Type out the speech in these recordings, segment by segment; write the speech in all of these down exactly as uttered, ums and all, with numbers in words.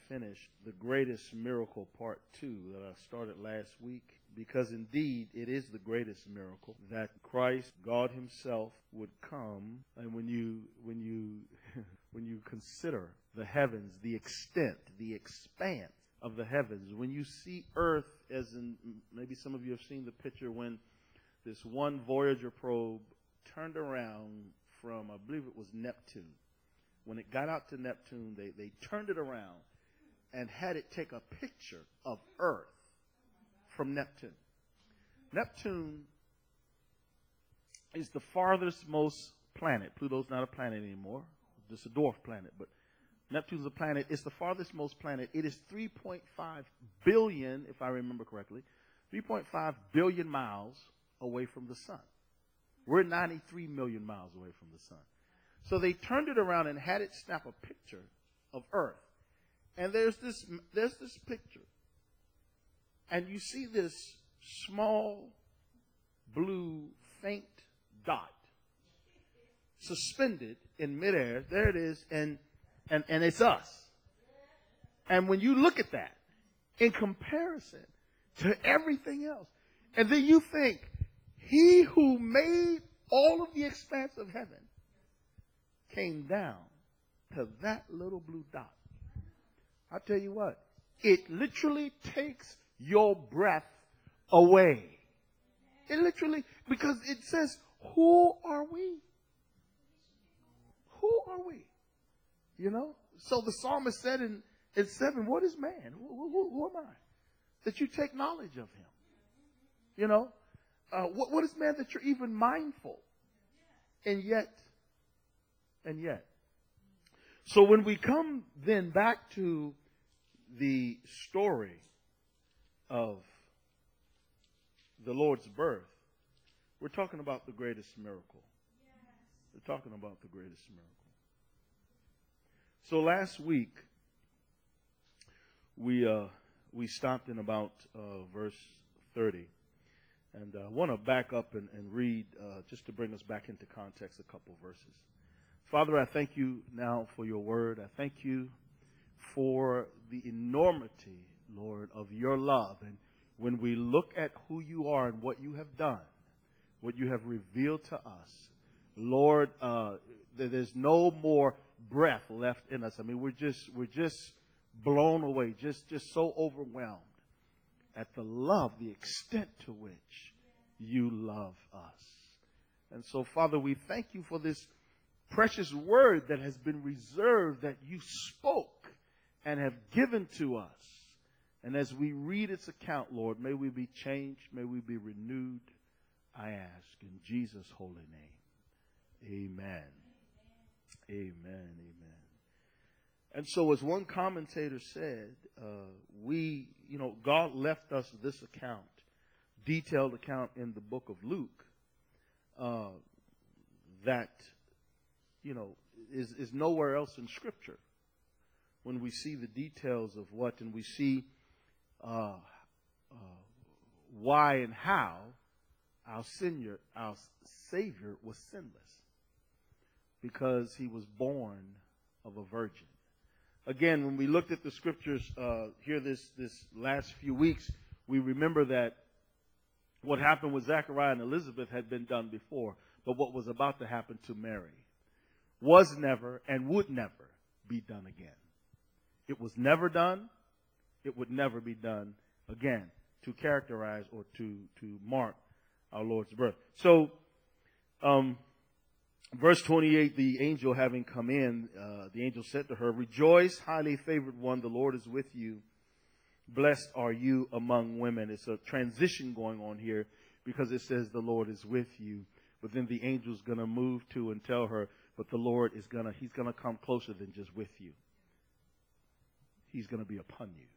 finished the greatest miracle part two that I started last week, because indeed it is the greatest miracle that Christ, God himself, would come. And when you when you when you consider the heavens, the extent, the expanse of the heavens, when you see earth, as in maybe some of you have seen the picture when this one Voyager probe turned around from, I believe it was Neptune. When it got out to Neptune, they, they turned it around and had it take a picture of Earth from Neptune. Neptune is the farthest most planet. Pluto's not a planet anymore. It's a dwarf planet, but Neptune's a planet. It's the farthest most planet. It is three point five billion, if I remember correctly, three point five billion miles away from the sun. We're ninety-three million miles away from the sun. So they turned it around and had it snap a picture of Earth. And there's this, there's this picture. And you see this small blue faint dot suspended in midair. There it is. And, and, and it's us. And when you look at that in comparison to everything else, and then you think, he who made all of the expanse of heaven came down to that little blue dot. I tell you what, it literally takes your breath away. It literally, because it says, who are we? Who are we? You know? So the psalmist said in, in seven, what is man? Who, who, who am I? That you take knowledge of him. You know? Uh, what, what is man that you're even mindful? And yet, and yet. So when we come then back to the story of the Lord's birth, we're talking about the greatest miracle. We're talking about the greatest miracle. So last week, we uh, we stopped in about uh, verse thirty. And I want to back up and, and read, uh, just to bring us back into context, a couple verses. Father, I thank you now for your word. I thank you for the enormity, Lord, of your love. And when we look at who you are and what you have done, what you have revealed to us, Lord, uh, there's no more breath left in us. I mean, we're just, we're just blown away, just, just so overwhelmed at the love, the extent to which you love us. And so, Father, we thank you for this precious word that has been reserved, that you spoke and have given to us. And as we read its account, Lord, may we be changed, may we be renewed, I ask in Jesus' holy name. Amen. Amen. Amen. And so as one commentator said, uh, we, you know, God left us this account, detailed account in the book of Luke, uh, that, you know, is, is nowhere else in Scripture. When we see the details of what, and we see uh, uh, why and how our Savior, our Savior was sinless. Because he was born of a virgin. Again, when we looked at the scriptures uh, here this, this last few weeks, we remember that what happened with Zechariah and Elizabeth had been done before, but what was about to happen to Mary was never and would never be done again. It was never done. It would never be done again to characterize or to, to mark our Lord's birth. So, um, verse twenty-eight, the angel having come in, uh, the angel said to her, "Rejoice, highly favored one, the Lord is with you. Blessed are you among women." It's a transition going on here because it says the Lord is with you. But then the angel's going to move to and tell her, but the Lord is going to, he's going to come closer than just with you. He's going to be upon you.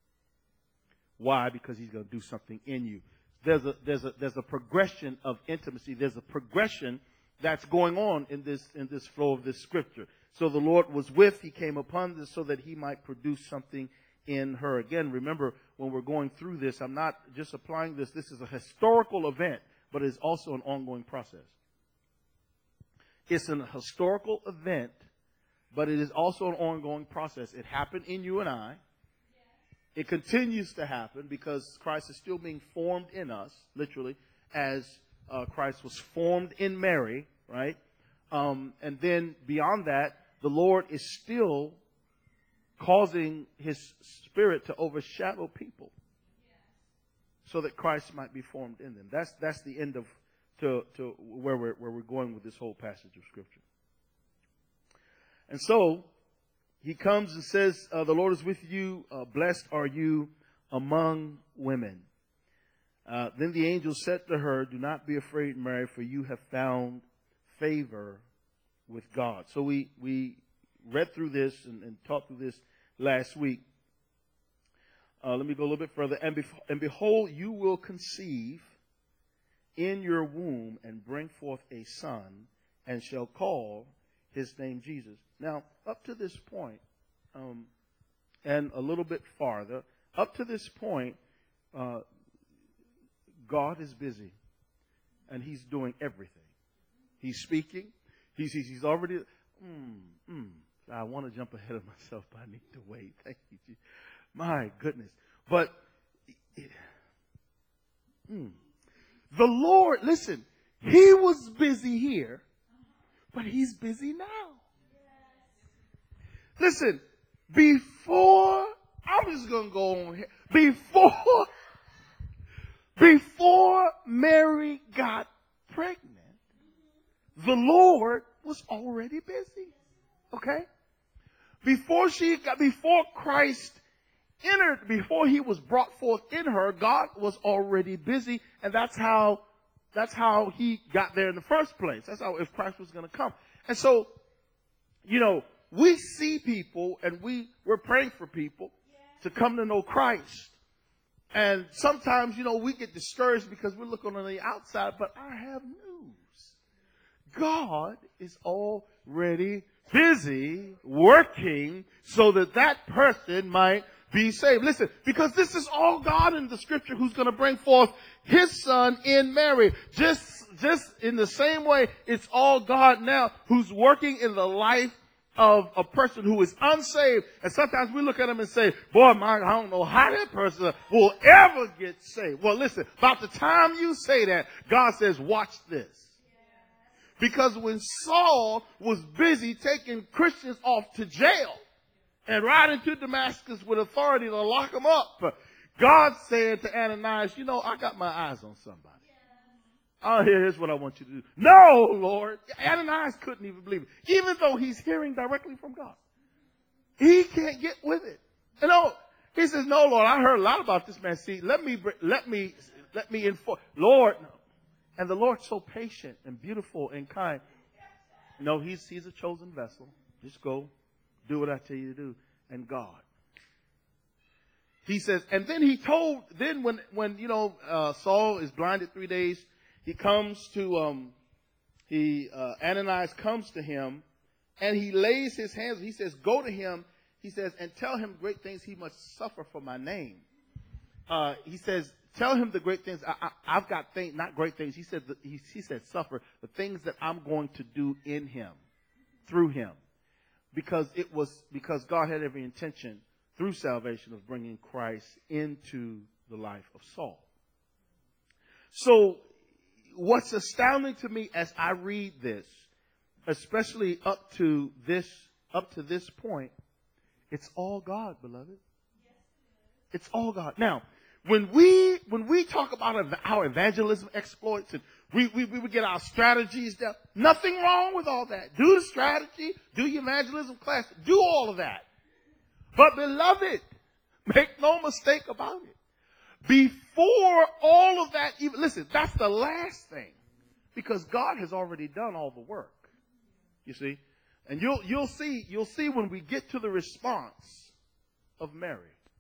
Why? Because he's going to do something in you. There's a, there's a, there's a progression of intimacy. There's a progression that's going on in this, in this flow of this scripture. So the Lord was with, he came upon this so that he might produce something in her. Again, remember, when we're going through this, I'm not just applying this. This is a historical event, but it's also an ongoing process. It's an historical event but it is also an ongoing process. It happened in you and I. It continues to happen because Christ is still being formed in us, literally, as uh, Christ was formed in Mary, right? Um, and then beyond that, the Lord is still causing His Spirit to overshadow people so that Christ might be formed in them. That's that's the end of to to where we're where we're going with this whole passage of Scripture. And so He comes and says, uh, "The Lord is with you. Uh, blessed are you among women." Uh, then the angel said to her, "Do not be afraid, Mary, for you have found favor with God." So we we read through this and, and talked through this last week. Uh, let me go a little bit further. And, bef- and behold, you will conceive in your womb and bring forth a son, and shall call his name Jesus. Now, up to this point, um, and a little bit farther, up to this point, uh, God is busy, and He's doing everything. He's speaking. He's he's, he's already. Mm, mm, I want to jump ahead of myself, but I need to wait. Thank you, Jesus. My goodness. But mm, the Lord, listen, He was busy here, but He's busy now. Listen, before, I'm just going to go on here. Before, before Mary got pregnant, the Lord was already busy. Okay? Before she got, before Christ entered, before He was brought forth in her, God was already busy, and that's how, that's how He got there in the first place. That's how, if Christ was going to come. And so, you know, we see people, and we, we're praying for people to come to know Christ. And sometimes, you know, we get discouraged because we're looking on the outside, but I have news. God is already busy working so that that person might be saved. Listen, because this is all God in the Scripture who's going to bring forth His Son in Mary. Just, just in the same way, it's all God now who's working in the life of a person who is unsaved. And sometimes we look at them and say, boy, my, I don't know how that person will ever get saved. Well, listen, about the time you say that, God says, watch this. Because when Saul was busy taking Christians off to jail and riding to Damascus with authority to lock them up, God said to Ananias, you know, I got my eyes on somebody. Oh, here's what I want you to do. No, Lord. Ananias couldn't even believe it. Even though he's hearing directly from God. He can't get with it. You know, he says, no, Lord, I heard a lot about this man. See, let me, let me, let me inform. Lord, no. And the Lord's so patient and beautiful and kind. No, he's, he's a chosen vessel. Just go do what I tell you to do. And God. He says, and then he told, then when, when, you know, uh, Saul is blinded three days, he comes to, um, he, uh, Ananias comes to him and he lays his hands, he says, go to him, he says, and tell him great things he must suffer for my name. Uh, he says, tell him the great things. I, I, I've got things, not great things. He said, the, he, he said, suffer the things that I'm going to do in him, through him, because it was, because God had every intention through salvation of bringing Christ into the life of Saul. So, what's astounding to me as I read this, especially up to this, up to this point, it's all God, beloved. It's all God. Now, when we, when we talk about our evangelism exploits and we, we, we get our strategies down, nothing wrong with all that. Do the strategy, do your evangelism class, do all of that. But beloved, make no mistake about it. Before all of that, even listen, that's the last thing, because God has already done all the work. You see, and you'll you'll see you'll see when we get to the response of Mary.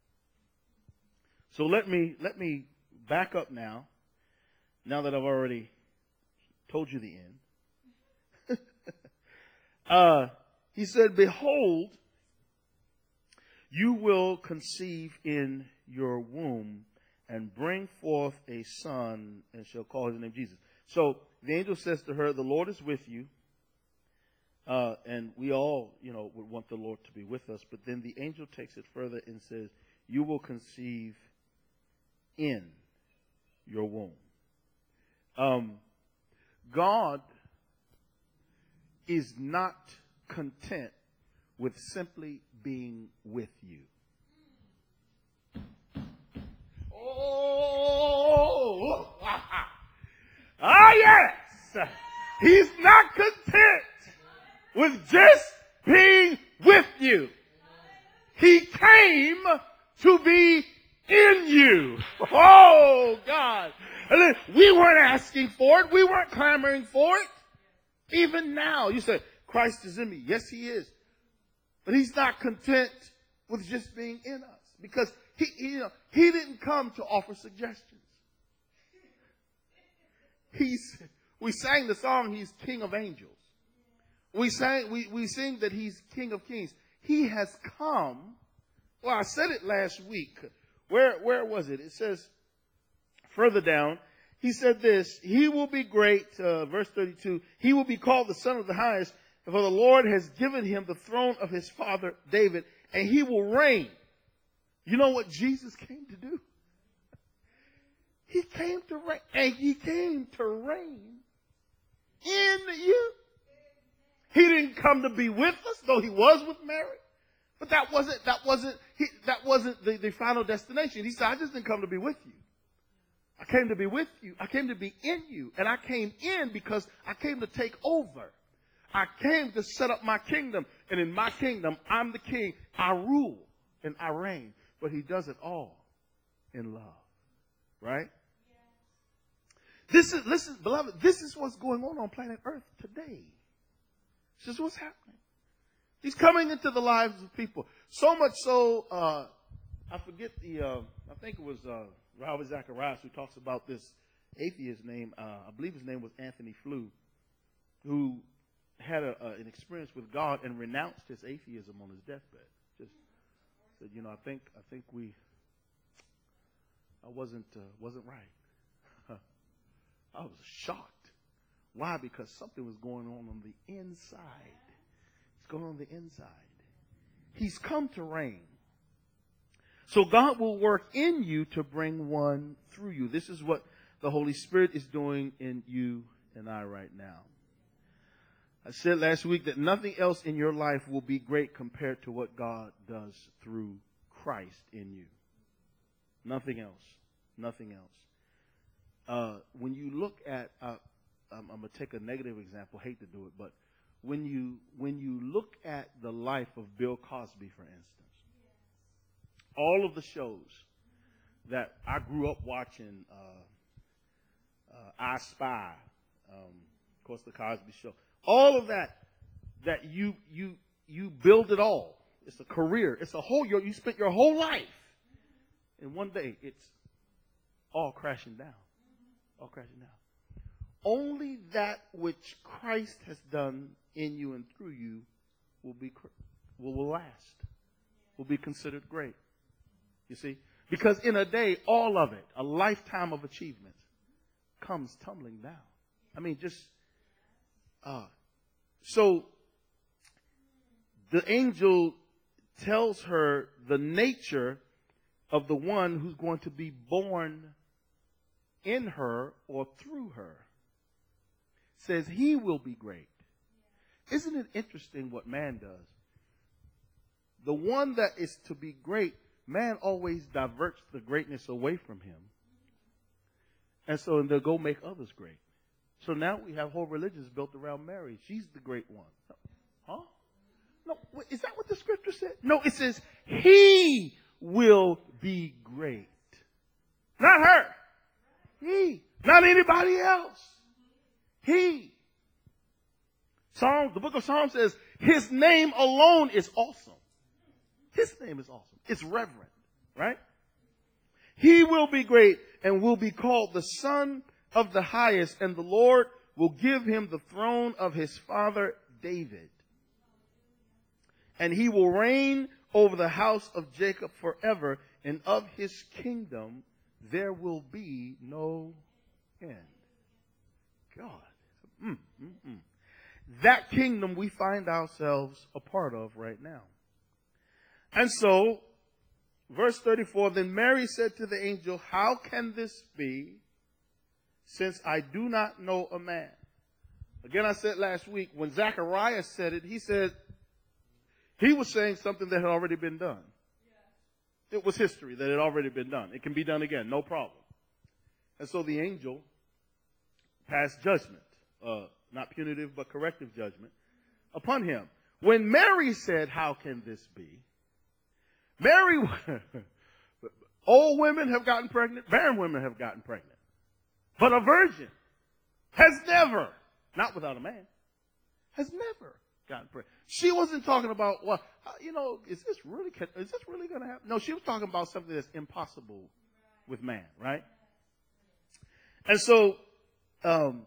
So let me let me back up now. Now that I've already told you the end, uh, he said, "Behold, you will conceive in your womb and bring forth a son, and shall call his name Jesus." So the angel says to her, "The Lord is with you. Uh, and we all, you know, would want the Lord to be with us. But then the angel takes it further and says, you will conceive in your womb. Um, God is not content with simply being with you. Oh, ah, yes. He's not content with just being with you. He came to be in you. Oh, God. We weren't asking for it. We weren't clamoring for it. Even now, you say, Christ is in me. Yes, he is. But he's not content with just being in us. Because he, you know, he didn't come to offer suggestions. He's, we sang the song, he's King of Angels. We sang, we, we sing that he's King of Kings. He has come. Well, I said it last week. Where, where was it? It says further down, he said this, he will be great, uh, verse thirty-two, he will be called the Son of the Highest, for the Lord has given him the throne of his father David, and he will reign. You know what Jesus came to do? He came to reign, and he came to reign in you. He didn't come to be with us, though he was with Mary. But that wasn't, that wasn't, he, that wasn't the, the final destination. He said, I just didn't come to be with you. I came to be with you. I came to be in you. And I came in because I came to take over. I came to set up my kingdom. And in my kingdom, I'm the king. I rule and I reign. But he does it all in love. Right? This is, listen, beloved, this is what's going on on planet Earth today. This is what's happening. He's coming into the lives of people. So much so, uh, I forget the, uh, I think it was uh, Robert Zacharias who talks about this atheist name. Uh, I believe his name was Anthony Flew, who had a, uh, an experience with God and renounced his atheism on his deathbed. Just said, you know, I think, I think we, I wasn't, uh, wasn't right. I was shocked. Why? Because something was going on on the inside. It's going on, on the inside. He's come to reign. So God will work in you to bring one through you. This is what the Holy Spirit is doing in you and I right now. I said last week that nothing else in your life will be great compared to what God does through Christ in you. Nothing else. Nothing else. Uh, when you look at, uh, I'm, I'm going to take a negative example, hate to do it, but when you when you look at the life of Bill Cosby, for instance, all of the shows that I grew up watching, uh, uh, I Spy, um, of course, the Cosby Show, all of that, that you you you build it all. It's a career. It's a whole. You spent your whole life, and one day it's all crashing down. All crashing down. Only that which Christ has done in you and through you will be will, will last. Will be considered great. You see? Because in a day, all of it, a lifetime of achievement, comes tumbling down. I mean, just uh so the angel tells her the nature of the one who's going to be born in her or through her. Says he will be great. Isn't it interesting what man does? The one that is to be great, man always diverts the greatness away from him. And so they'll go make others great. So now we have whole religions built around Mary. She's the great one. Huh? No, is that what the scripture said? No, it says he will be great. Not her. He. Not anybody else. He. Psalm, the book of Psalms says his name alone is awesome. His name is awesome. It's reverent, right? He will be great and will be called the Son of the Highest, and the Lord will give him the throne of his father David. And he will reign over the house of Jacob forever, and of his kingdom there will be no end. God. Mm, mm, mm. That kingdom we find ourselves a part of right now. And so, verse thirty-four, then Mary said to the angel, how can this be, since I do not know a man? Again, I said last week, when Zacharias said it, he said, he was saying something that had already been done. It was history that had already been done. It can be done again, no problem. And so the angel passed judgment, uh, not punitive but corrective judgment, upon him. When Mary said, how can this be? Mary, old women have gotten pregnant, barren women have gotten pregnant. But a virgin has never, not without a man, has never gotten pregnant. She wasn't talking about, well, you know, is this really, is this really going to happen? No, she was talking about something that's impossible with man, right? And so, um,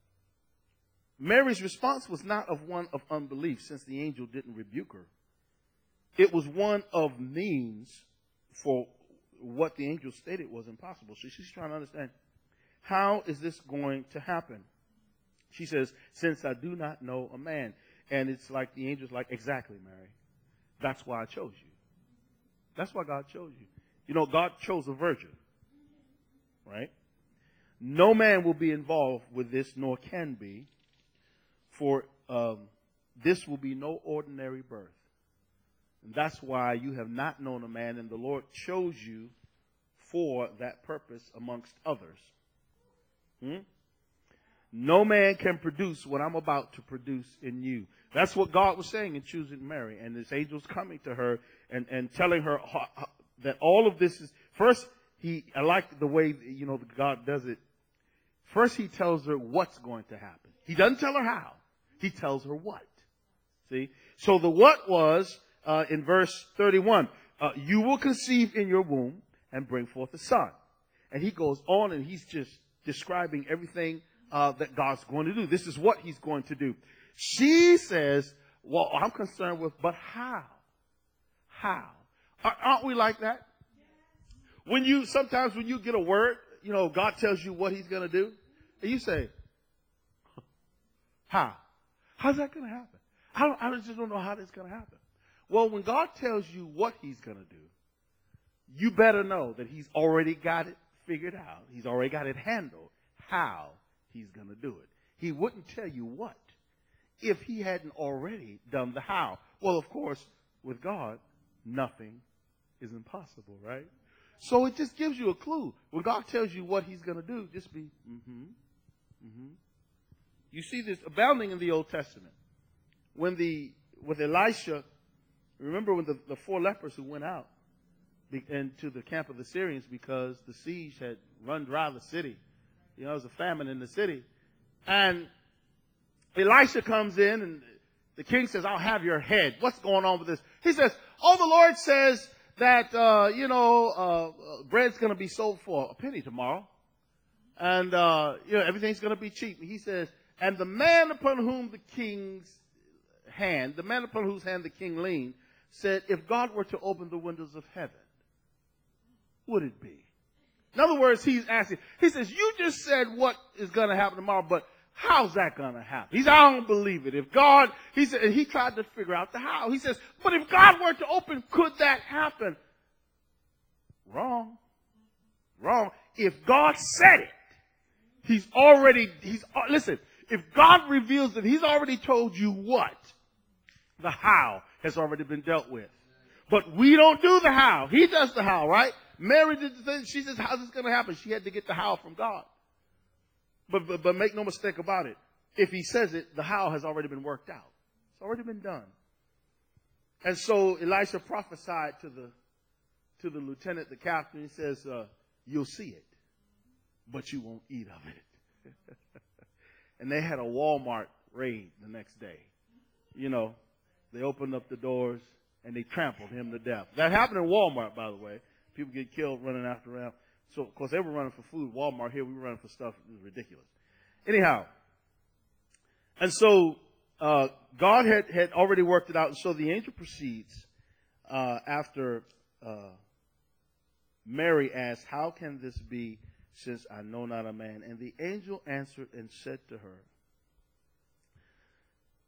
Mary's response was not of one of unbelief, since the angel didn't rebuke her. It was one of means for what the angel stated was impossible. So she's trying to understand, how is this going to happen? She says, since I do not know a man. And it's like the angel's like, exactly, Mary. That's why I chose you. That's why God chose you. You know, God chose a virgin, right? No man will be involved with this, nor can be, for um, this will be no ordinary birth. And that's why you have not known a man, and the Lord chose you for that purpose amongst others. Hmm? No man can produce what I'm about to produce in you. That's what God was saying in choosing Mary. And this angel's coming to her and, and telling her how, how, that all of this is, first, he, I like the way, you know, God does it. First, he tells her what's going to happen. He doesn't tell her how. He tells her what. See? So the what was, uh, in verse thirty-one, uh, you will conceive in your womb and bring forth a son. And he goes on and he's just describing everything uh, that God's going to do. This is what he's going to do. She says, well, I'm concerned with, but how? How? Aren't we like that? When you, sometimes when you get a word, you know, God tells you what he's going to do, and you say, how? How's that going to happen? I, don't, I just don't know how this is going to happen. Well, when God tells you what he's going to do, you better know that he's already got it figured out. He's already got it handled, how he's going to do it. He wouldn't tell you what if he hadn't already done the how. Well, of course, with God, nothing is impossible, right? So it just gives you a clue. When God tells you what he's going to do, just be, mm-hmm, mm-hmm. You see this abounding in the Old Testament. When the, with Elisha, remember when the, the four lepers who went out into the camp of the Syrians because the siege had run dry the city. You know, there was a famine in the city. And Elisha comes in and the king says, I'll have your head. What's going on with this? He says, oh, the Lord says that, uh, you know, uh, bread's going to be sold for a penny tomorrow. And, uh, you know, everything's going to be cheap. He says, and the man upon whom the king's hand, the man upon whose hand the king leaned, said, if God were to open the windows of heaven, would it be? In other words, he's asking, he says, you just said what is going to happen tomorrow, but how's that going to happen? He said, I don't believe it. If God, he said, and he tried to figure out the how. He says, but if God were to open, could that happen? Wrong. Wrong. If God said it, he's already, he's, listen, if God reveals it, he's already told you what. The how has already been dealt with. But we don't do the how. He does the how, right? Mary did the thing. She says, how's this going to happen? She had to get the how from God. But, but, but make no mistake about it. If he says it, the how has already been worked out. It's already been done. And so Elisha prophesied to the, to the lieutenant, the captain. He says, uh, you'll see it, but you won't eat of it. And they had a Walmart raid the next day. You know, they opened up the doors and they trampled him to death. That happened in Walmart, by the way. People get killed running after around. So, of course, they were running for food. Walmart here, we were running for stuff. It was ridiculous. Anyhow, and so uh, God had, had already worked it out. And so the angel proceeds uh, after uh, Mary asked, how can this be since I know not a man? And the angel answered and said to her,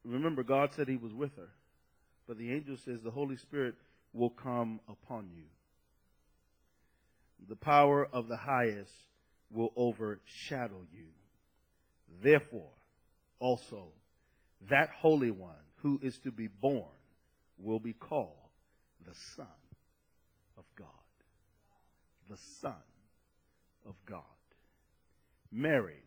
remember, God said he was with her. But the angel says the Holy Spirit will come upon you. The power of the highest will overshadow you. Therefore, also, that Holy One who is to be born will be called the Son of God. The Son of God. Mary,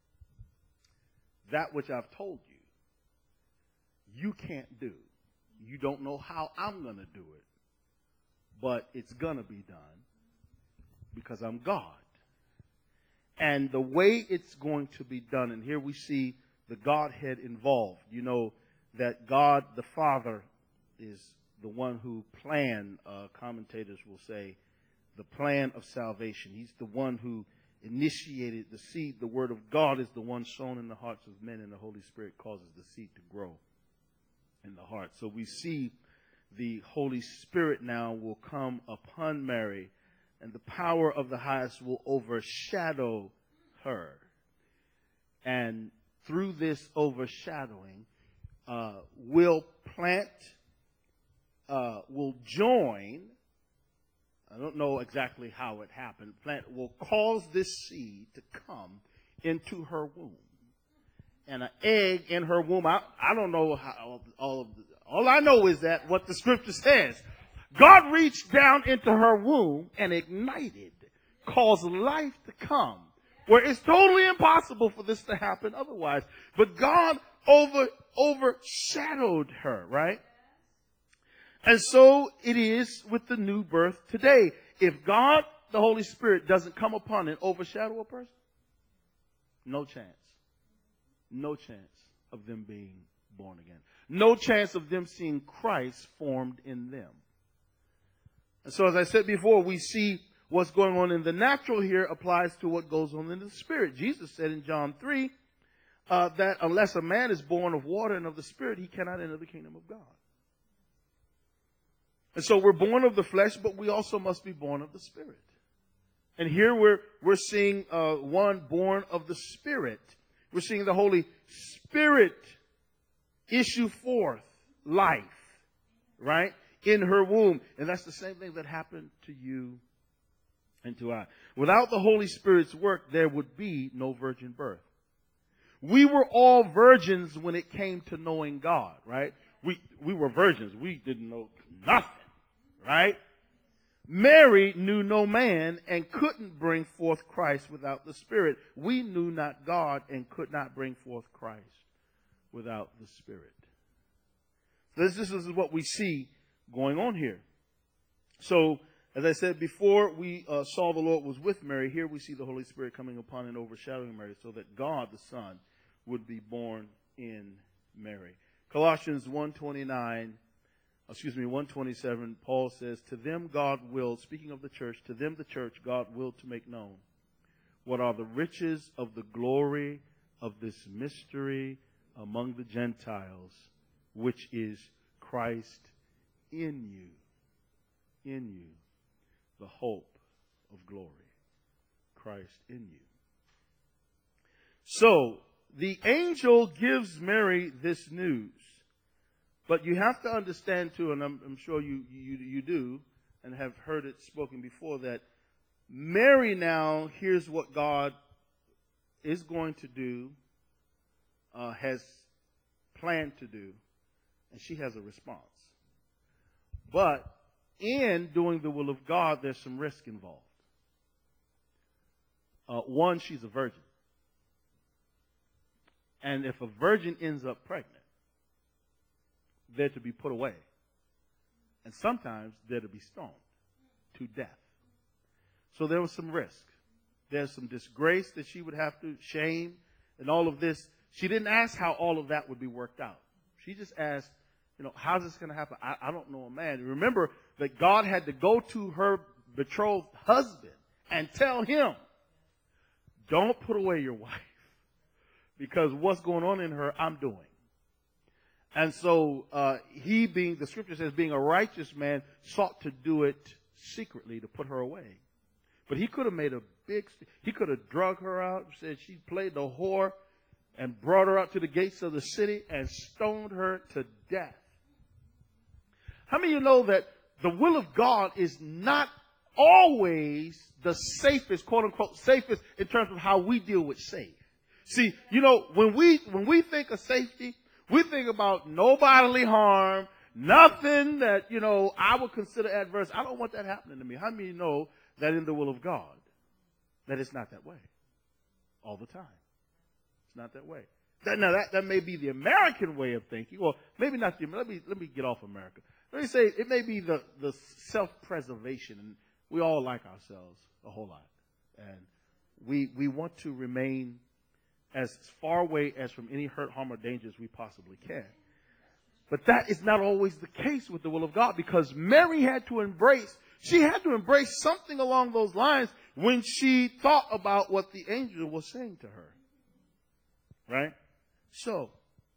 that which I've told you, you can't do. You don't know how I'm going to do it, but it's going to be done because I'm God. And the way it's going to be done, and here we see the Godhead involved. You know that God the Father is the one who planned, uh, commentators will say, the plan of salvation. He's the one who initiated the seed. The Word of God is the one sown in the hearts of men, and the Holy Spirit causes the seed to grow in the heart. So we see the Holy Spirit now will come upon Mary, and the power of the highest will overshadow her. And through this overshadowing, uh, will plant, uh, will join, I don't know exactly how it happened, plant will cause this seed to come into her womb. And an egg in her womb, I, I don't know how, all of the, all I know is that what the scripture says, God reached down into her womb and ignited, caused life to come, where it's totally impossible for this to happen otherwise. But God over overshadowed her, right? And so it is with the new birth today. If God, the Holy Spirit, doesn't come upon and overshadow a person, no chance. No chance of them being born again. No chance of them seeing Christ formed in them. And so as I said before, we see what's going on in the natural here applies to what goes on in the spirit. Jesus said in John three uh, that unless a man is born of water and of the Spirit, he cannot enter the kingdom of God. And so we're born of the flesh, but we also must be born of the Spirit. And here we're, we're seeing uh, one born of the Spirit. We're seeing the Holy Spirit issue forth life, right, in her womb. And that's the same thing that happened to you and to I. Without the Holy Spirit's work, there would be no virgin birth. We were all virgins when it came to knowing God, right? We, we were virgins. We didn't know nothing, right? Mary knew no man and couldn't bring forth Christ without the Spirit. We knew not God and could not bring forth Christ without the Spirit. This, this is what we see going on here. So, as I said before, we uh, saw the Lord was with Mary. Here we see the Holy Spirit coming upon and overshadowing Mary so that God the Son would be born in Mary. Colossians one twenty-nine, excuse me, one twenty-seven, Paul says, to them God will, speaking of the church, to them the church God will to make known what are the riches of the glory of this mystery among the Gentiles, which is Christ in you, in you, the hope of glory. Christ in you. So, the angel gives Mary this news. But you have to understand too, and I'm, I'm sure you, you, you do, and have heard it spoken before, that Mary now hears what God is going to do, uh, has planned to do, and she has a response. But in doing the will of God, there's some risk involved. Uh, one, she's a virgin. And if a virgin ends up pregnant, they're to be put away. And sometimes they're to be stoned to death. So there was some risk. There's some disgrace that she would have to, shame, and all of this. She didn't ask how all of that would be worked out. She just asked, you know, how's this going to happen? I, I don't know a man. Remember that God had to go to her betrothed husband and tell him, don't put away your wife. Because what's going on in her, I'm doing. And so uh, he being, the scripture says, being a righteous man, sought to do it secretly to put her away. But he could have made a big, he could have drug her out, said she played the whore, and brought her out to the gates of the city and stoned her to death. How many of you know that the will of God is not always the safest, quote unquote, safest in terms of how we deal with safe? See, you know, when we, when we think of safety, we think about no bodily harm, nothing that, you know, I would consider adverse. I don't want that happening to me. How many of you know that in the will of God, that it's not that way all the time? It's not that way. That, now, that, that may be the American way of thinking, or maybe not the, let me, let me get off America. Let me say, it may be the, the self-preservation, and we all like ourselves a whole lot. And we, we want to remain as far away as from any hurt, harm, or danger as we possibly can. But that is not always the case with the will of God, because Mary had to embrace, she had to embrace something along those lines when she thought about what the angel was saying to her. Right? So,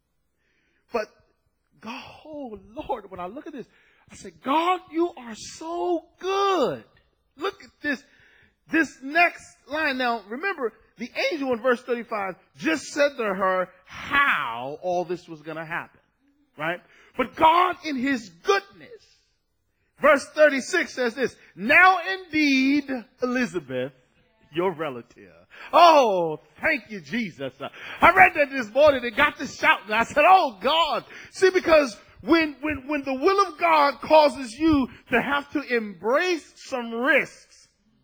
but God, oh Lord, when I look at this, I say, God, you are so good. Look at this, this next line. Now, remember, the angel in verse thirty-five just said to her how all this was going to happen. Right? But God in his goodness, verse thirty-six says this, now indeed, Elizabeth, your relative. Oh, thank you, Jesus. I read that this morning and got to shouting. I said, oh God. See, because when, when, when the will of God causes you to have to embrace some risks,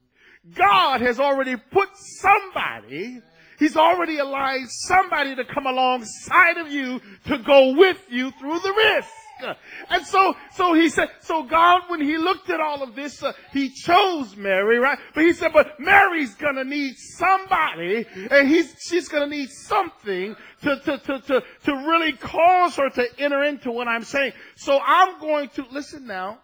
God has already put somebody, he's already allowed somebody to come alongside of you to go with you through the risk. And so, so he said, so God, when he looked at all of this, uh, he chose Mary, right? But he said, but Mary's gonna need somebody, and he's, she's gonna need something to, to, to, to, to really cause her to enter into what I'm saying. So I'm going to, listen now,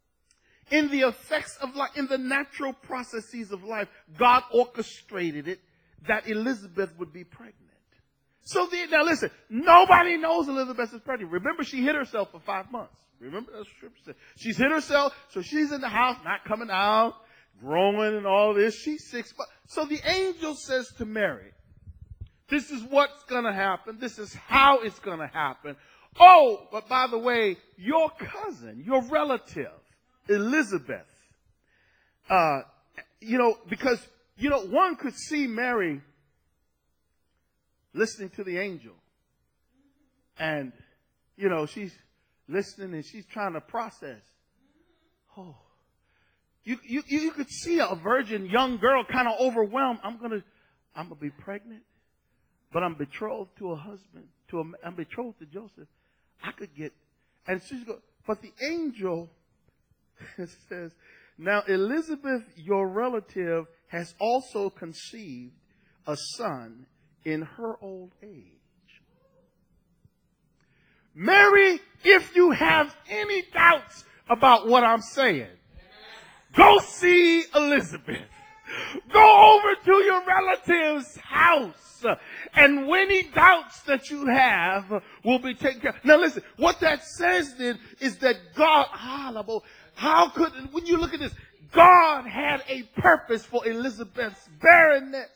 in the effects of life, in the natural processes of life, God orchestrated it that Elizabeth would be pregnant. So the, now listen, nobody knows Elizabeth is pregnant. Remember, she hid herself for five months. Remember, that's what Scripture said. She's hid herself, so she's in the house, not coming out, growing and all this. She's six months. So the angel says to Mary, this is what's going to happen. This is how it's going to happen. Oh, but by the way, your cousin, your relative, Elizabeth, uh, you know, because, you know, one could see Mary listening to the angel. And, you know, she's listening and she's trying to process. Oh, you, you, you could see a virgin young girl kind of overwhelmed. I'm going to, I'm going to be pregnant, but I'm betrothed to a husband, to a, I'm betrothed to Joseph. I could get, and she's going, but the angel says, now Elizabeth, your relative, has also conceived a son in her old age. Mary, if you have any doubts about what I'm saying, go see Elizabeth. Go over to your relative's house. And any doubts that you have will be taken care of. Now listen, what that says then is that God, how could, when you look at this, God had a purpose for Elizabeth's barrenness.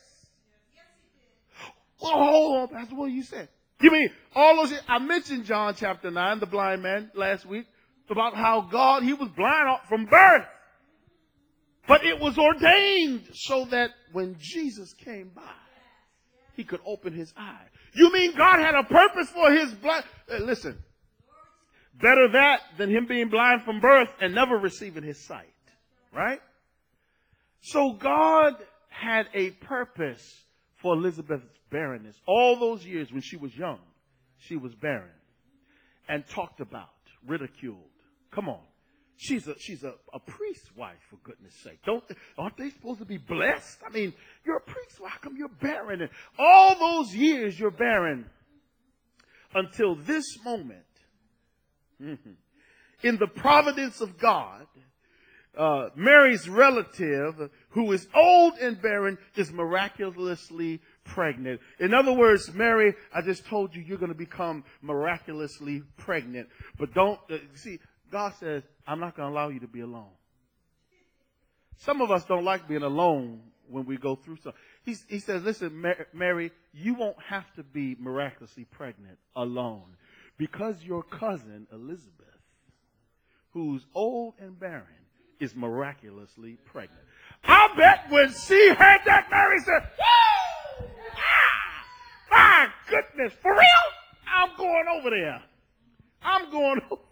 Well, hold on, Pastor, what you said? You mean all those, I mentioned John chapter nine, the blind man, last week, about how God, he was blind from birth. But it was ordained so that when Jesus came by, he could open his eye. You mean God had a purpose for his blind? Uh, listen, better that than him being blind from birth and never receiving his sight. Right? So God had a purpose for Elizabeth's barrenness. All those years when she was young, she was barren and talked about, ridiculed. Come on. She's a, she's a, a priest's wife, for goodness sake. Don't, aren't they supposed to be blessed? I mean, you're a priest. How come you're barren? And all those years you're barren until this moment. Mm-hmm. In the providence of God, uh, Mary's relative, who is old and barren, is miraculously pregnant. In other words, Mary, I just told you you're going to become miraculously pregnant. But don't, uh, see, God says, I'm not going to allow you to be alone. Some of us don't like being alone when we go through something. He, he says, listen, Mary, you won't have to be miraculously pregnant alone because your cousin Elizabeth, who's old and barren, is miraculously pregnant. I bet when she heard that, Mary said, woo! Ah, my goodness, for real? I'm going over there. I'm going over.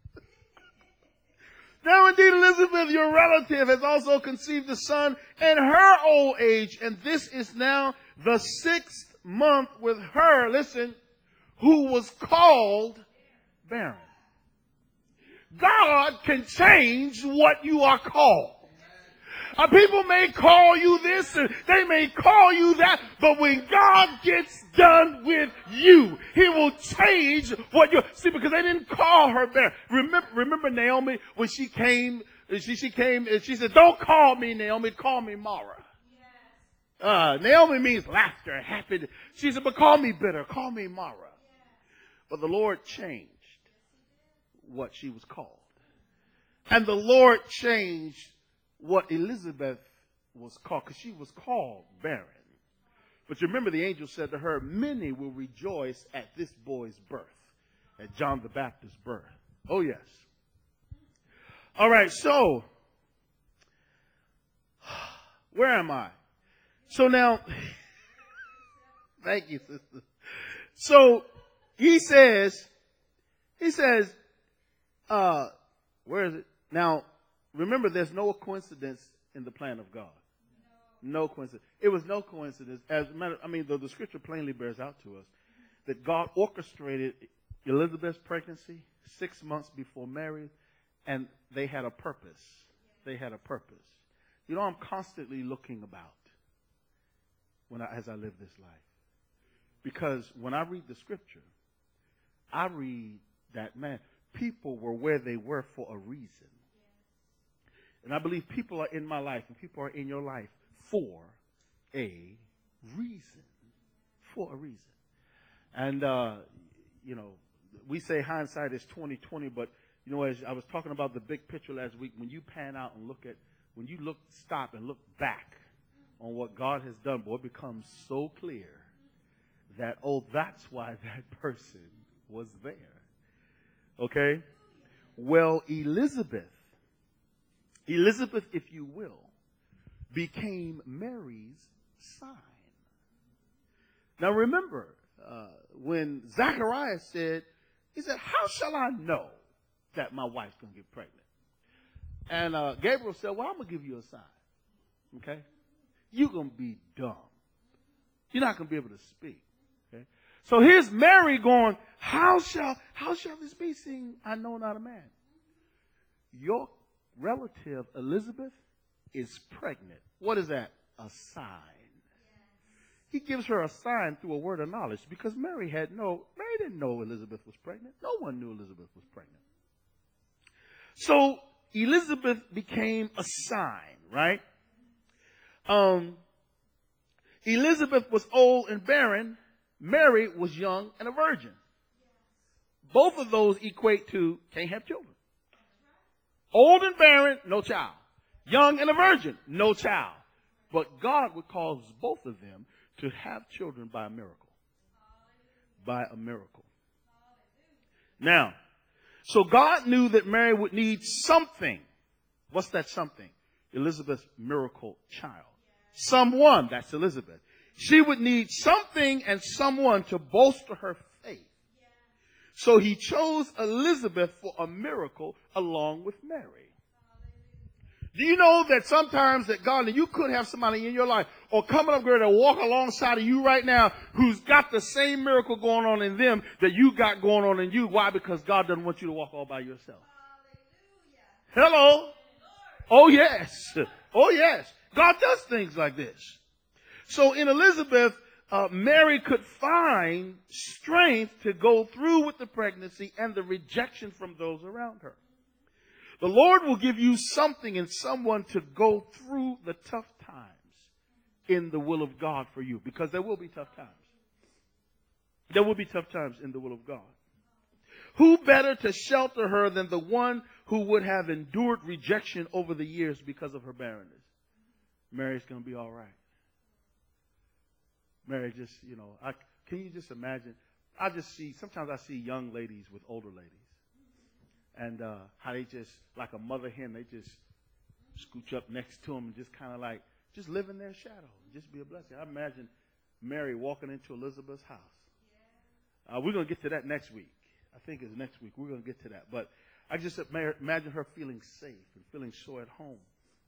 Now indeed Elizabeth, your relative, has also conceived a son in her old age, and this is now the sixth month with her, listen, who was called barren. God can change what you are called. Uh, people may call you this and they may call you that, but when God gets done with you, he will change what you see, because they didn't call her barren. Remember, remember Naomi when she came, she, she came and she said, don't call me Naomi, call me Mara. Uh, Naomi means laughter, happiness. She said, but call me bitter, call me Mara. But the Lord changed what she was called. And the Lord changed what Elizabeth was called, because she was called barren. But you remember the angel said to her, many will rejoice at this boy's birth, at John the Baptist's birth. Oh, yes. All right, so, where am I? So now, thank you, sister. So, he says, he says, uh, where is it? Now, remember, there's no coincidence in the plan of God. No, no coincidence. It was no coincidence. As a matter, I mean, the, the scripture plainly bears out to us that God orchestrated Elizabeth's pregnancy six months before Mary, and they had a purpose. They had a purpose. You know, I'm constantly looking about when I, as I live this life, because when I read the scripture, I read that, man, people were where they were for a reason. And I believe people are in my life and people are in your life for a reason. For a reason. And, uh, you know, we say hindsight is twenty twenty, but, you know, as I was talking about the big picture last week, when you pan out and look at, when you look, stop and look back on what God has done, boy, it becomes so clear that, oh, that's why that person was there. Okay? Well, Elizabeth, Elizabeth, if you will, became Mary's sign. Now remember, uh, when Zacharias said, he said, how shall I know that my wife's going to get pregnant? And uh, Gabriel said, well, I'm going to give you a sign. Okay? You're going to be dumb. You're not going to be able to speak. Okay? So here's Mary going, how shall, how shall this be, seeing I know not a man? Your relative Elizabeth is pregnant. What is that? A sign. He gives her a sign through a word of knowledge, because Mary had no, Mary didn't know Elizabeth was pregnant. No one knew Elizabeth was pregnant. So Elizabeth became a sign, right? Um, Elizabeth was old and barren. Mary was young and a virgin. Both of those equate to can't have children. Old and barren, no child. Young and a virgin, no child. But God would cause both of them to have children by a miracle. By a miracle. Now, so God knew that Mary would need something. What's that something? Elizabeth's miracle child. Someone, that's Elizabeth. She would need something and someone to bolster her faith. So he chose Elizabeth for a miracle along with Mary. Do you know that sometimes that God, and you could have somebody in your life or coming up there to walk alongside of you right now who's got the same miracle going on in them that you got going on in you. Why? Because God doesn't want you to walk all by yourself. Hallelujah. Hello. Oh, yes. Oh, yes. God does things like this. So in Elizabeth, uh, Mary could find strength to go through with the pregnancy and the rejection from those around her. The Lord will give you something and someone to go through the tough times in the will of God for you, because there will be tough times. There will be tough times in the will of God. Who better to shelter her than the one who would have endured rejection over the years because of her barrenness? Mary's going to be all right. Mary just, you know, I, can you just imagine? I just see, sometimes I see young ladies with older ladies. And uh, how they just, like a mother hen, they just scooch up next to them and just kind of like, just live in their shadow. Just be a blessing. I imagine Mary walking into Elizabeth's house. Uh, we're going to get to that next week. I think it's next week. We're going to get to that. But I just imagine her feeling safe and feeling so at home.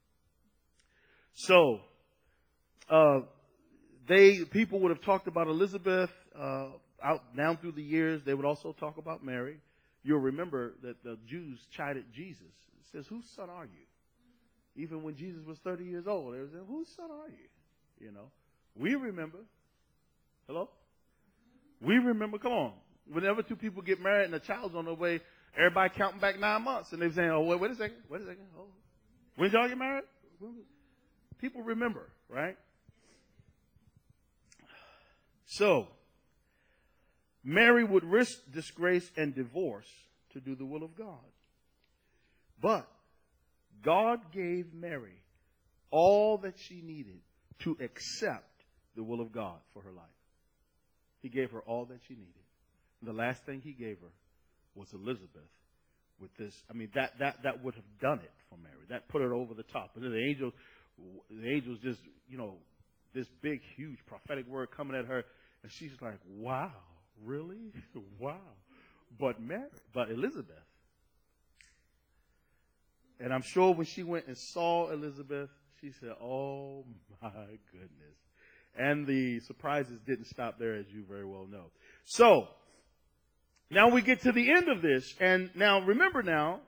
So, uh, they people would have talked about Elizabeth uh, out down through the years. They would also talk about Mary. You'll remember that the Jews chided Jesus. It says, "Whose son are you?" Even when Jesus was thirty years old, they were saying, "Whose son are you?" You know, we remember. Hello, we remember. Come on, whenever two people get married and a child's on the way, everybody counting back nine months, and they're saying, "Oh, wait, wait a second, wait a second. Oh, when did y'all get married?" People remember, right? So, Mary would risk disgrace and divorce to do the will of God. But God gave Mary all that she needed to accept the will of God for her life. He gave her all that she needed. And the last thing he gave her was Elizabeth with this. I mean, that, that, that would have done it for Mary. That put her over the top. And then the angel, the angels just, you know, this big, huge prophetic word coming at her. And she's like, wow, really? Wow. But Mary, but Elizabeth. And I'm sure when she went and saw Elizabeth, she said, oh my goodness. And the surprises didn't stop there, as you very well know. So, now we get to the end of this. And now, remember now,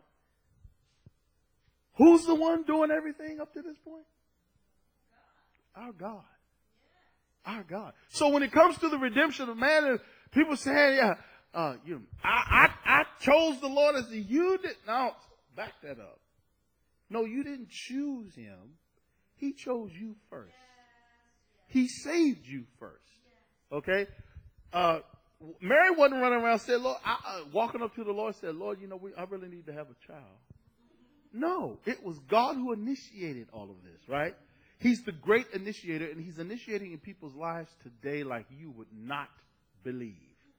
who's the one doing everything up to this point? Our God. Our God. So when it comes to the redemption of man, people say, yeah, uh, you know, I, I, I chose the Lord as the, you did. No, back that up. No, you didn't choose him. He chose you first. He saved you first. Okay? Uh, Mary wasn't running around saying, Lord, I, uh, walking up to the Lord said, Lord, you know, we, I really need to have a child. No, it was God who initiated all of this, right? He's the great initiator, and he's initiating in people's lives today like you would not believe.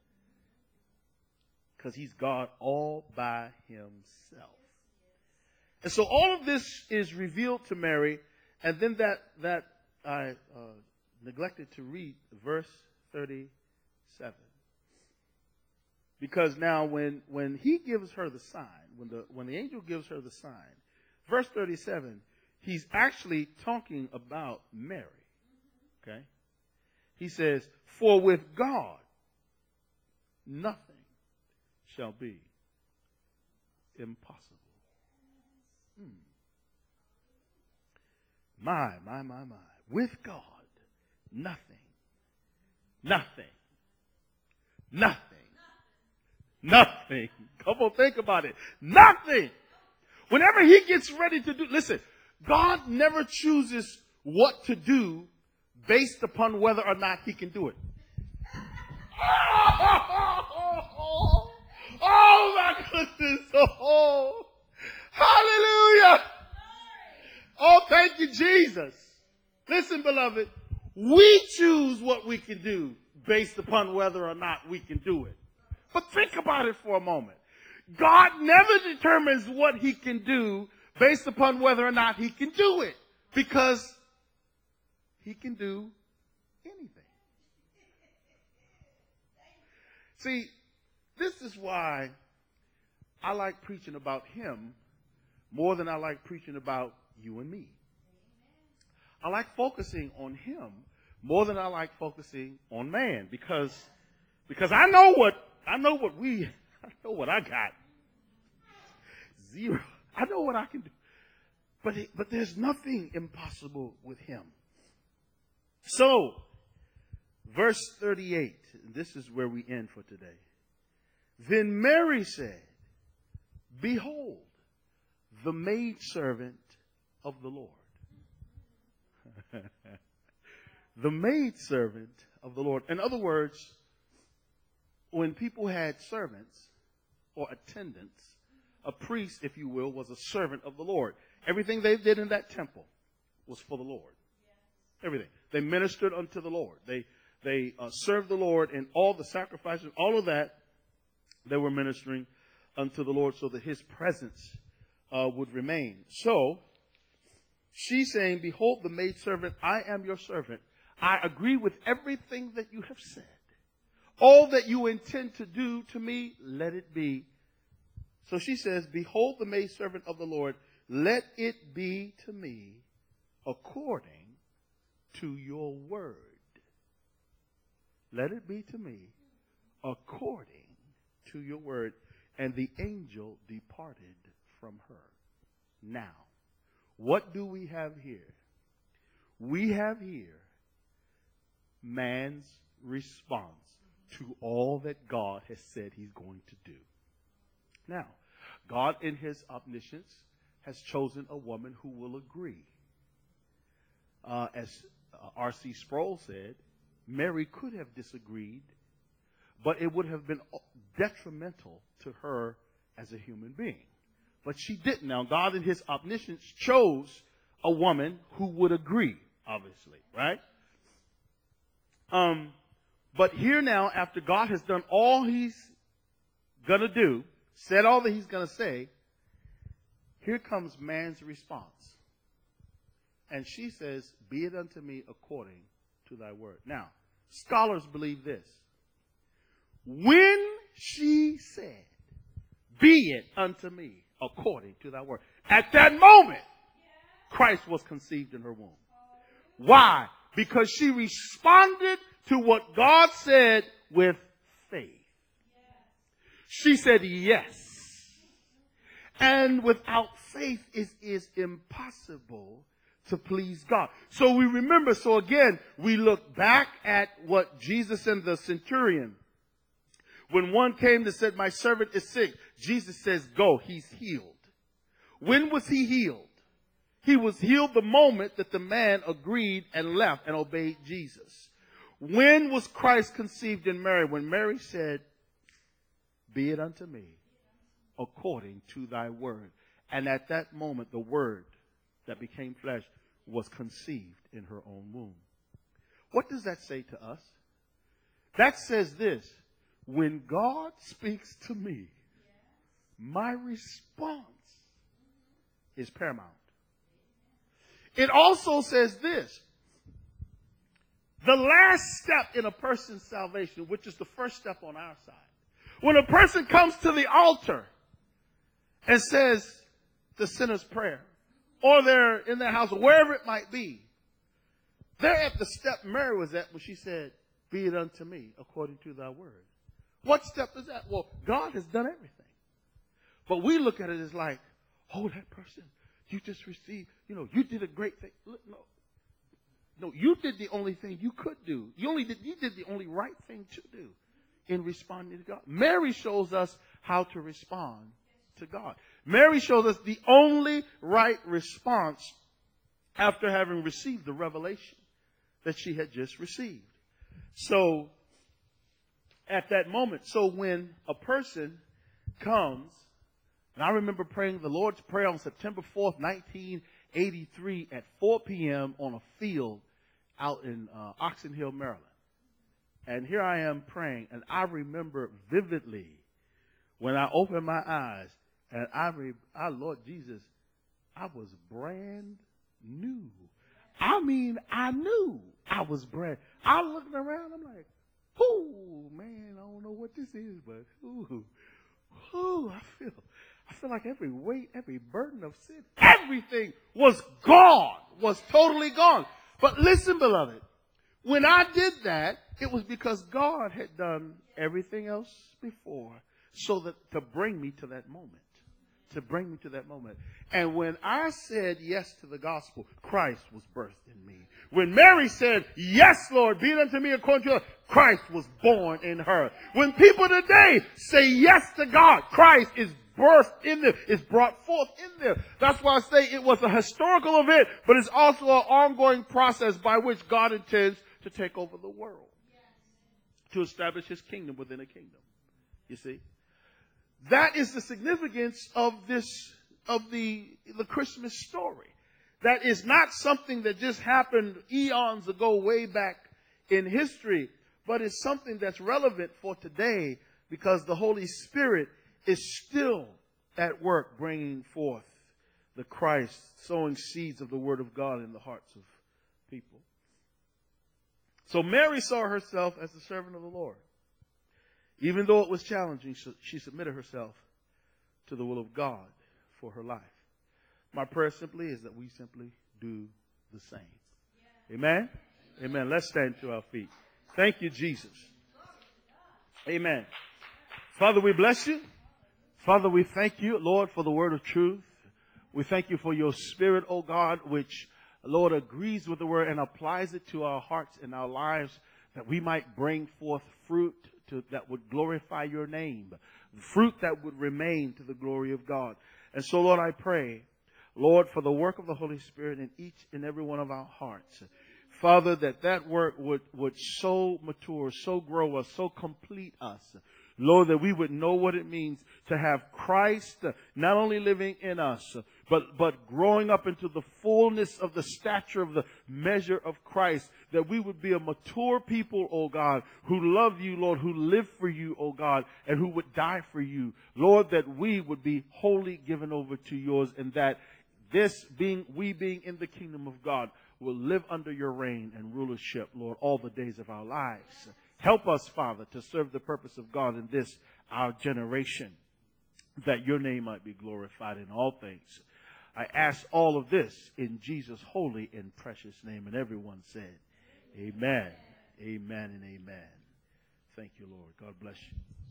Because he's God all by himself. And so all of this is revealed to Mary, and then that, that I uh, neglected to read verse thirty-seven. Because now when, when he gives her the sign, when the, when the angel gives her the sign, verse thirty-seven, he's actually talking about Mary. Okay? He says, for with God, nothing shall be impossible. Hmm. My, my, my, my. With God, nothing, nothing, nothing, nothing. Come on, think about it. Nothing. Whenever he gets ready to do, listen, God never chooses what to do based upon whether or not he can do it. Oh, oh my goodness. Oh, hallelujah. Oh, thank you, Jesus. Listen, beloved, we choose what we can do based upon whether or not we can do it. But think about it for a moment. God never determines what he can do based upon whether or not he can do it, because he can do anything. See, this is why I like preaching about him more than I like preaching about you and me. I like focusing on him more than I like focusing on man, because because I know what I know what we I know what I got. Zero. I know what I can do. But it, but there's nothing impossible with him. So, verse thirty-eight, this is where we end for today. Then Mary said, behold, the maidservant of the Lord. The maidservant of the Lord. In other words, when people had servants or attendants, a priest, if you will, was a servant of the Lord. Everything they did in that temple was for the Lord. Everything. They ministered unto the Lord. They they uh, served the Lord in all the sacrifices, all of that. They were ministering unto the Lord so that his presence uh, would remain. So she's saying, behold the maidservant, I am your servant. I agree with everything that you have said. All that you intend to do to me, let it be. So she says, behold the maidservant of the Lord, let it be to me according to your word. Let it be to me according to your word. And the angel departed from her. Now, what do we have here? We have here man's response to all that God has said he's going to do. Now, God in his omniscience has chosen a woman who will agree. Uh, as uh, R C Sproul said, Mary could have disagreed, but it would have been detrimental to her as a human being. But she didn't. Now, God in his omniscience chose a woman who would agree, obviously, right? Um, but here now, after God has done all he's going to do, said all that he's going to say, here comes man's response. And she says, be it unto me according to thy word. Now, scholars believe this. When she said, be it unto me according to thy word, at that moment, Christ was conceived in her womb. Why? Because she responded to what God said with faith. She said yes. And without faith, it is impossible to please God. So we remember, so again, we look back at what Jesus and the centurion, when one came that said, my servant is sick, Jesus says, go, he's healed. When was he healed? He was healed the moment that the man agreed and left and obeyed Jesus. When was Christ conceived in Mary? When Mary said, be it unto me according to thy word. And at that moment, the word that became flesh was conceived in her own womb. What does that say to us? That says this: when God speaks to me, my response is paramount. It also says this: the last step in a person's salvation, which is the first step on our side, when a person comes to the altar and says the sinner's prayer, or they're in their house, or wherever it might be, they're at the step Mary was at when she said, be it unto me according to thy word. What step is that? Well, God has done everything. But we look at it as like, oh, that person, you just received, you know, you did a great thing. Look, no, no, you did the only thing you could do. You only did, you did the only right thing to do in responding to God. Mary shows us how to respond to God. Mary shows us the only right response after having received the revelation that she had just received. So, at that moment, so when a person comes, and I remember praying the Lord's Prayer on September fourth, nineteen eighty-three at four p.m. on a field out in uh, Oxon Hill, Maryland. And here I am praying, and I remember vividly when I opened my eyes, and I, re- I, Lord Jesus, I was brand new. I mean, I knew I was brand. I looking around, I'm like, ooh, man, I don't know what this is, but ooh, ooh, I feel, I feel like every weight, every burden of sin, everything was gone, was totally gone. But listen, beloved, when I did that, it was because God had done everything else before, so that to bring me to that moment. To bring me to that moment. And when I said yes to the gospel, Christ was birthed in me. When Mary said, yes, Lord, be it unto me according to your, Christ was born in her. When people today say yes to God, Christ is birthed in them, is brought forth in them. That's why I say it was a historical event, but it's also an ongoing process by which God intends to take over the world. To establish his kingdom within a kingdom. You see? That is the significance of this, of the, the Christmas story. That is not something that just happened eons ago, way back in history, but it's something that's relevant for today because the Holy Spirit is still at work bringing forth the Christ, sowing seeds of the Word of God in the hearts of people. So Mary saw herself as the servant of the Lord. Even though it was challenging, she submitted herself to the will of God for her life. My prayer simply is that we simply do the same. Amen? Amen. Let's stand to our feet. Thank you, Jesus. Amen. Father, we bless you. Father, we thank you, Lord, for the word of truth. We thank you for your Spirit, oh God, which, Lord, agrees with the word and applies it to our hearts and our lives, that we might bring forth fruit to, that would glorify your name, fruit that would remain to the glory of God. And so, Lord, I pray, Lord, for the work of the Holy Spirit in each and every one of our hearts. Father, that that work would, would so mature, so grow us, so complete us. Lord, that we would know what it means to have Christ not only living in us, but, but growing up into the fullness of the stature of the measure of Christ. That we would be a mature people, oh God, who love you, Lord, who live for you, oh God, and who would die for you. Lord, that we would be wholly given over to yours, and that this being, we being in the kingdom of God, will live under your reign and rulership, Lord, all the days of our lives. Help us, Father, to serve the purpose of God in this, our generation, that your name might be glorified in all things. I ask all of this in Jesus' holy and precious name. And everyone said, amen, amen, and amen. Thank you, Lord. God bless you.